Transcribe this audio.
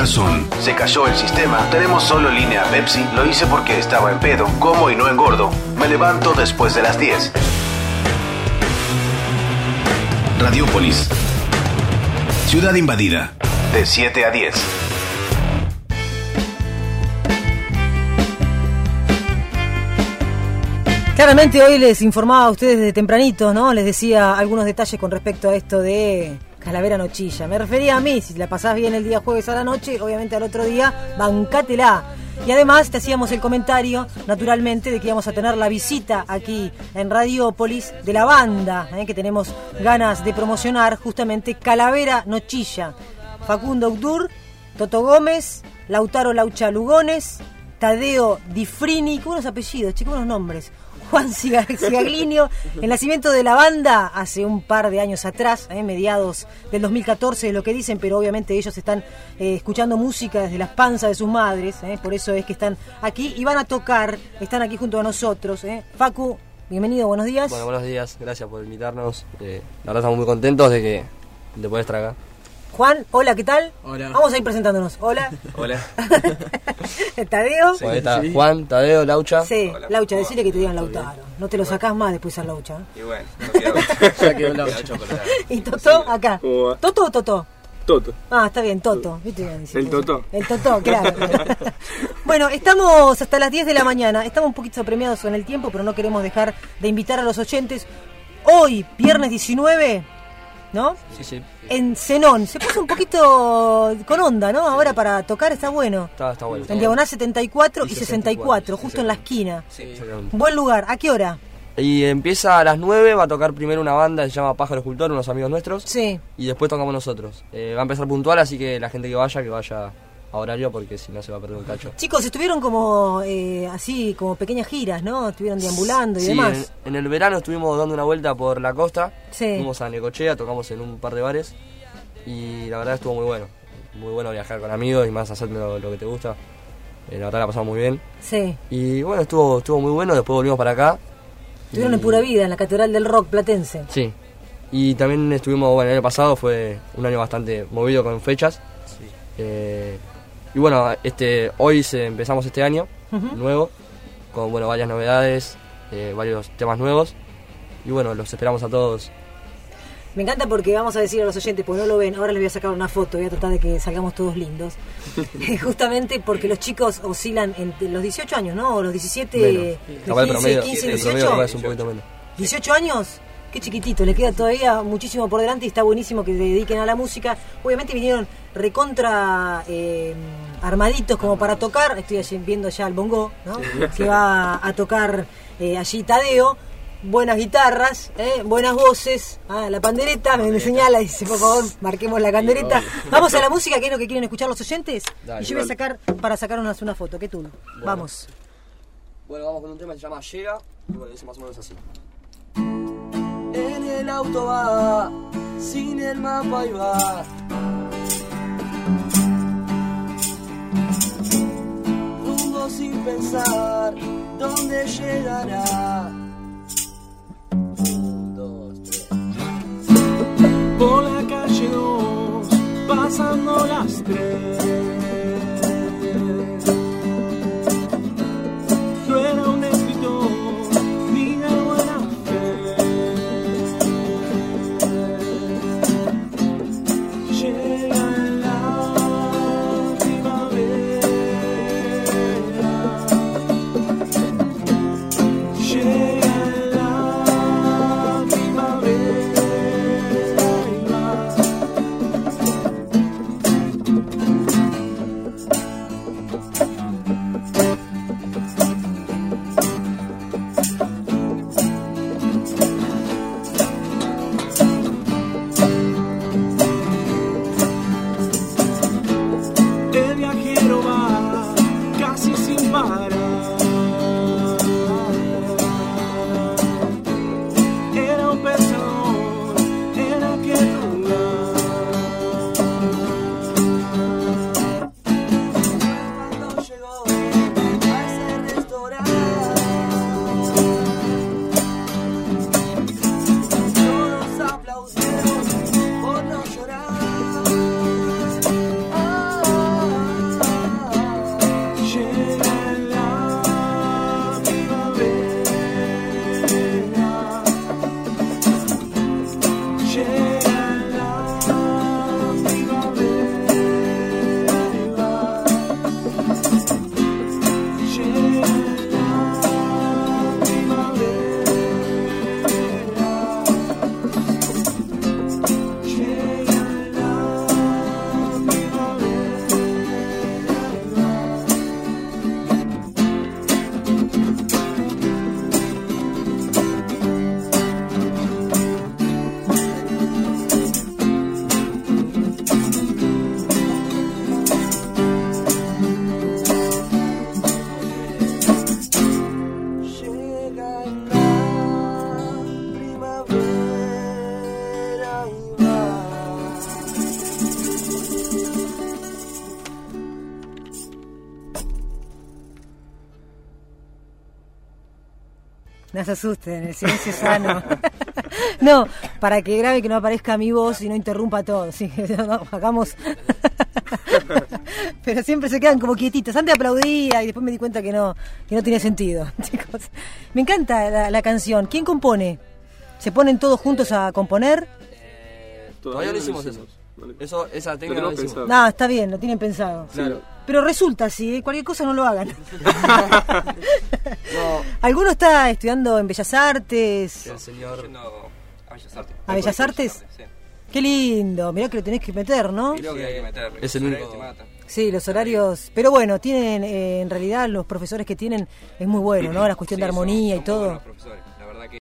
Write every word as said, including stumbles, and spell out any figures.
Garzón. Se cayó el sistema. Tenemos solo línea Pepsi. Lo hice porque estaba en pedo. Como y no engordo. Me levanto después de las diez. Radiópolis. Ciudad invadida. De siete a diez. Claramente hoy les informaba a ustedes desde tempranito, ¿no? Les decía algunos detalles con respecto a esto de Calavera Nochilla. Me refería a mí, si la pasás bien el día jueves a la noche, obviamente al otro día, bancátela. Y además te hacíamos el comentario, naturalmente, de que íbamos a tener la visita aquí en Radiópolis de la banda, ¿eh? Que tenemos ganas de promocionar, justamente Calavera Nochilla. Facundo Udur, Toto Gómez, Lautaro Laucha Lugones, Tadeo Di Frini, ¿qué buenos apellidos, chicos, buenos nombres? Juan Cigaglino, el nacimiento de la banda hace un par de años atrás, eh, mediados del dos mil catorce, es lo que dicen, pero obviamente ellos están eh, escuchando música desde las panzas de sus madres, eh, por eso es que están aquí y van a tocar, están aquí junto a nosotros. Eh. Facu, bienvenido, buenos días. Bueno, buenos días, gracias por invitarnos. Eh, la verdad estamos muy contentos de que de poder estar acá. Juan, hola, ¿qué tal? Hola. Vamos a ir presentándonos. Hola. Hola. Tadeo. Sí, bueno, ahí está sí. Juan, Tadeo, Laucha. Sí, Hola. Laucha, decirle que te digan Lautaro. No te lo sacás más después a Laucha. Y bueno, no queda otra. Ya quedó Laucha. ¿Y Toto? Acá. ¿Toto o Toto? Toto. Ah, está bien, Toto. ¿Viste? El Toto. El Toto, claro. Bueno, estamos hasta las diez de la mañana. Estamos un poquito apremiados en el tiempo, pero no queremos dejar de invitar a los oyentes. Hoy, viernes diecinueve, ¿no? Sí, sí. En Zenón. Se puso un poquito con onda, ¿no? Ahora para tocar está bueno. Está, está bueno. Está en bueno. Diagonal setenta y cuatro y, y sesenta y cuatro, sesenta y cuatro, justo sí, en la esquina. Sí, exactamente. Buen lugar. ¿A qué hora? Y empieza a las nueve, va a tocar primero una banda que se llama Pájaro Escultor, unos amigos nuestros. Sí. Y después tocamos nosotros. Eh, va a empezar puntual, así que la gente que vaya, que vaya a horario, porque si no se va a perder un cacho. Chicos, estuvieron como eh, así, como pequeñas giras, ¿no? Estuvieron deambulando y sí, demás. En, en el verano estuvimos dando una vuelta por la costa. Sí. Fuimos a Necochea, tocamos en un par de bares. Y la verdad estuvo muy bueno. Muy bueno viajar con amigos y más hacer lo, lo que te gusta. Eh, la verdad la pasamos muy bien. Sí. Y bueno, estuvo estuvo muy bueno. Después volvimos para acá. Estuvieron y... en Pura Vida, en la Catedral del Rock platense. Sí. Y también estuvimos, bueno, el año pasado fue un año bastante movido con fechas. Sí. Eh, y bueno, este hoy se, empezamos este año, uh-huh. nuevo, con bueno varias novedades, eh, varios temas nuevos. Y bueno, los esperamos a todos. Me encanta porque vamos a decir a los oyentes, porque no lo ven, ahora les voy a sacar una foto, voy a tratar de que salgamos todos lindos. Justamente porque los chicos oscilan entre los dieciocho años, ¿no? O los diecisiete, menos. Los quince, promedio, quince, el dieciocho. promedio es un poquito menos. ¿dieciocho años? Qué chiquitito, le queda todavía muchísimo por delante y está buenísimo que se dediquen a la música. Obviamente vinieron recontra eh, armaditos como para tocar. Estoy allí viendo ya al bongo, ¿no? Sí, que va a tocar eh, allí Tadeo. Buenas guitarras, ¿eh? Buenas voces. Ah, la pandereta, me, me señala, dice, por favor, marquemos la pandereta. Vamos a la música, que es lo que quieren escuchar los oyentes. Dale, y yo voy a sacar, para sacarnos una foto, ¿qué tú? Bueno. Vamos. Bueno, vamos con un tema que se llama Llega, y bueno, dice más o menos así. En el auto va, sin el mapa y va. Rumbo sin pensar, ¿dónde llegará? Un, dos, tres. Por la calle dos, pasando las tres. No era un escritor, ni de buena fe. Llega la primavera. Llega Ah, No se asusten, el silencio es sano. No, para que grabe que no aparezca mi voz y no interrumpa todo. Sí, no, hagamos. Pero siempre se quedan como quietitos. Antes aplaudía y después me di cuenta que no, que no tenía sentido, chicos. Me encanta la, la canción. ¿Quién compone? ¿Se ponen todos juntos a componer? Eh, todavía no hicimos eso. Eso, esa técnica no la hicimos. No, está bien, lo tienen pensado. Claro. Pero resulta así, ¿eh? Cualquier cosa no lo hagan. No. ¿Alguno está estudiando en Bellas Artes? El señor... Yendo a Bellas Artes. ¿A Bellas Artes? Sí. Qué lindo, mirá que lo tenés que meter, ¿no? Creo que hay que meterle. Es el único- Te mata. Sí, los horarios... Pero bueno, tienen, eh, en realidad los profesores que tienen es muy bueno, ¿no? La cuestión Sí, de armonía son- y son muy todo. buenos profesores.